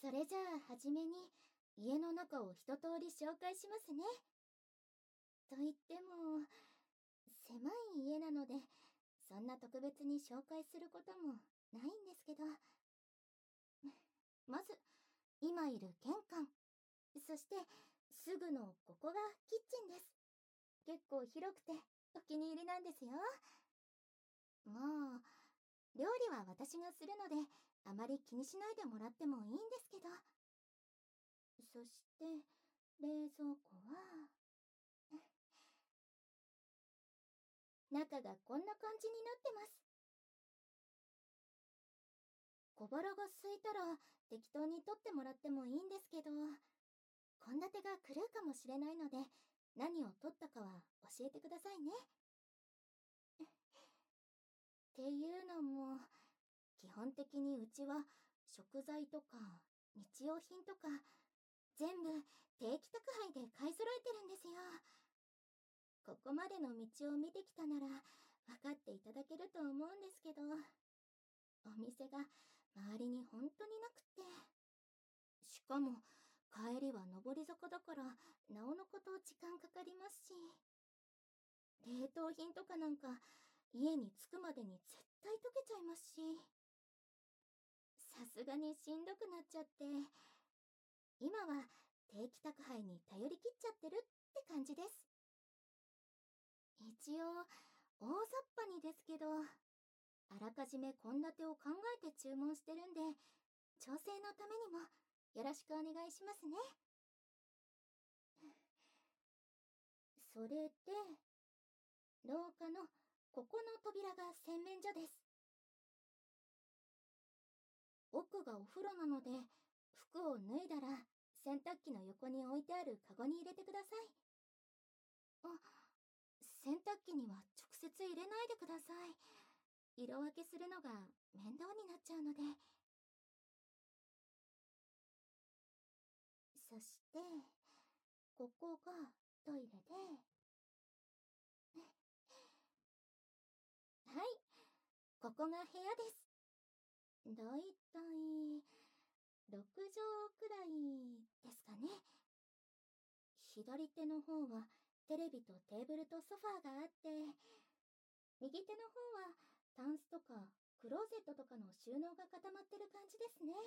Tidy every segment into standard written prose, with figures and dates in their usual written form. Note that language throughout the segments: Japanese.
それじゃあはじめに家の中を一通り紹介しますね。と言っても、狭い家なので、そんな特別に紹介することもないんですけど、まず、今いる玄関、そしてすぐのここがキッチンです。結構広くてお気に入りなんですよ。もう、料理は私がするので、あまり気にしないでもらってもいいんですけど。そして、冷蔵庫は、中がこんな感じになってます。小腹が空いたら適当に取ってもらってもいいんですけど、献立が狂うかもしれないので、何を取ったかは教えてくださいね。っていうのも、基本的にうちは食材とか日用品とか全部定期宅配で買い揃えてるんですよ。ここまでの道を見てきたなら分かっていただけると思うんですけど、お店が周りに本当になくて。しかも帰りは上り坂だからなおのこと時間かかりますし、冷凍品とかなんか家に着くまでに絶対溶けちゃいますし、さすがにしんどくなっちゃって、今は定期宅配に頼り切っちゃってるって感じです。一応大雑把にですけど、あらかじめ献立を考えて注文してるんで、調整のためにもよろしくお願いしますね。それで、廊下のここの扉が洗面所です。奥がお風呂なので、服を脱いだら洗濯機の横に置いてあるカゴに入れてください。あ、洗濯機には直接入れないでください。色分けするのが面倒になっちゃうので。そして、ここがトイレで、はい、ここが部屋です。だいたい6畳くらいですかね。左手の方はテレビとテーブルとソファーがあって、右手の方はタンスとかクローゼットとかの収納が固まってる感じですね。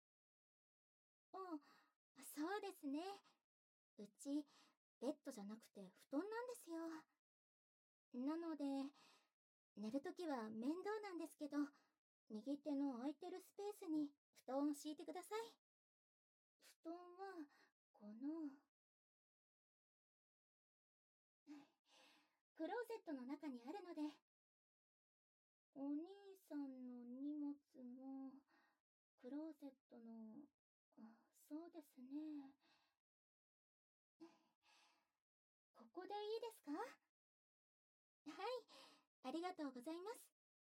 あ、そうですね。うち、ベッドじゃなくて布団なんですよ。なので、寝るときは面倒なんですけど、右手の空いてるスペースに布団を敷いてください。布団は、この、クローゼットの中にあるので、お兄さんの荷物も、クローゼットの、あ、そうですね。ここでいいですか？はい、ありがとうございます。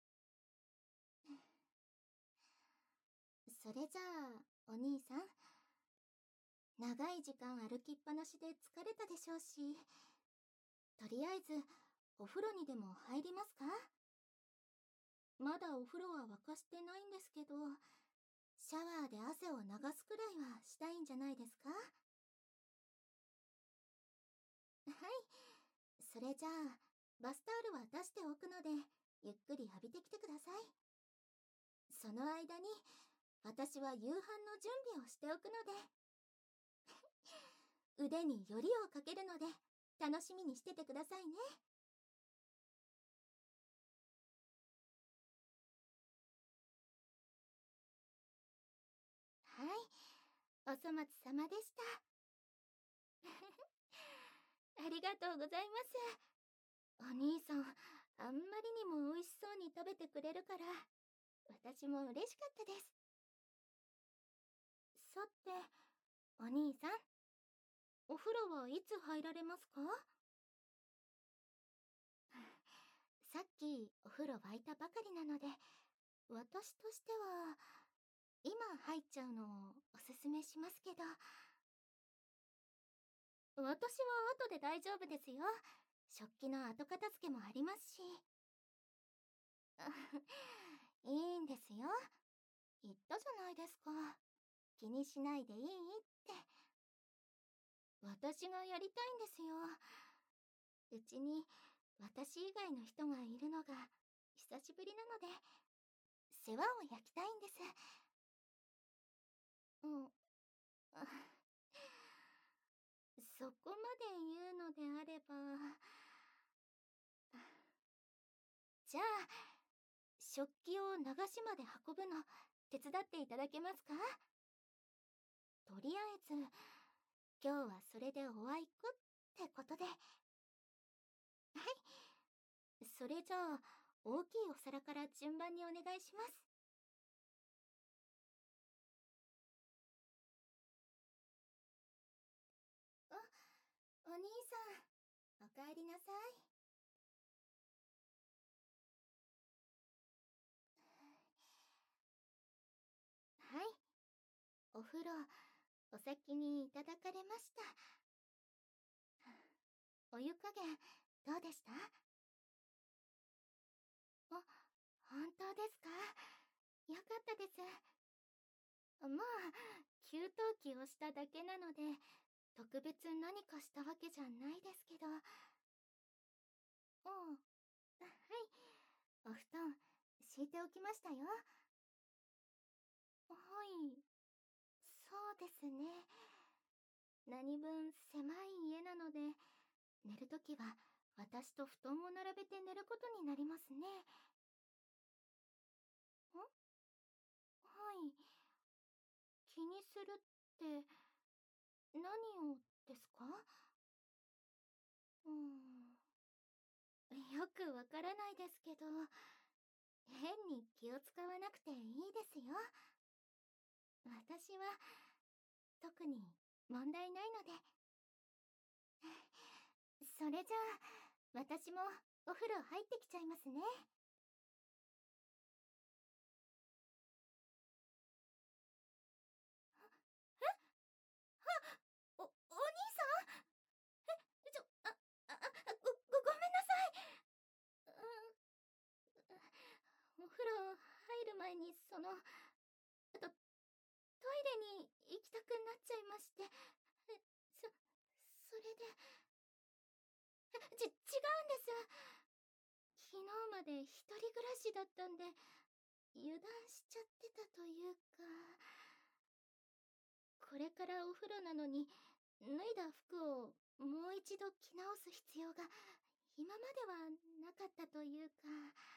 それじゃあ、お兄さん、長い時間歩きっぱなしで疲れたでしょうし、とりあえず、お風呂にでも入りますか？まだお風呂は沸かしてないんですけど、シャワーで汗を流すくらいはしたいんじゃないですか？はい。それじゃあ、バスタオルは出しておくので、ゆっくり浴びてきてください。その間に、私は夕飯の準備をしておくので、腕によりをかけるので、楽しみにしててくださいね。はい、お粗末様でした。ありがとうございます。お兄さん、あんまりにも美味しそうに食べてくれるから、私も嬉しかったです。さて、お兄さん、お風呂はいつ入られますか？さっきお風呂沸いたばかりなので、私としては、今入っちゃうのをおすすめしますけど、私は後で大丈夫ですよ。食器の後片付けもありますし。いいんですよ。言ったじゃないですか。 気にしないでいいって。私がやりたいんですよ。うちに私以外の人がいるのが久しぶりなので、世話を焼きたいんです。うん。あ、そこまで言うのであれば、じゃあ、食器を流しまで運ぶの手伝っていただけますか？とりあえず、今日はそれでおあいこってことで。はい、それじゃあ、大きいお皿から順番にお願いします。あ、お兄さん、おかえりなさい。はい、お風呂、お先にいただかれました。お湯加減、どうでした？あ、本当ですか？よかったです。まあ、給湯器をしただけなので、特別何かしたわけじゃないですけど。はい、お布団、敷いておきましたよ。はい、そうですね。何分狭い家なので、寝るときは私と布団を並べて寝ることになりますね。はい。気にするって何をですか？うーん。よくわからないですけど、変に気を使わなくていいですよ。私は特に問題ないので。それじゃあ、私もお風呂入ってきちゃいますね。お兄さん、ごめんなさい。お風呂入る前に、トイレに行きたくなっちゃいまして。それで、違うんです。昨日まで一人暮らしだったんで、油断しちゃってたというか、これからお風呂なのに、脱いだ服をもう一度着直す必要が今まではなかったというか。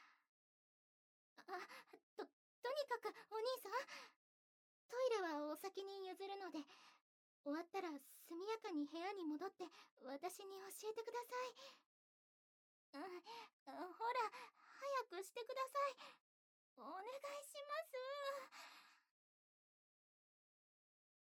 とにかくお兄さん、トイレはお先に譲るので、終わったら速やかに部屋に戻って私に教えてください。ほら、早くしてください。お願いします。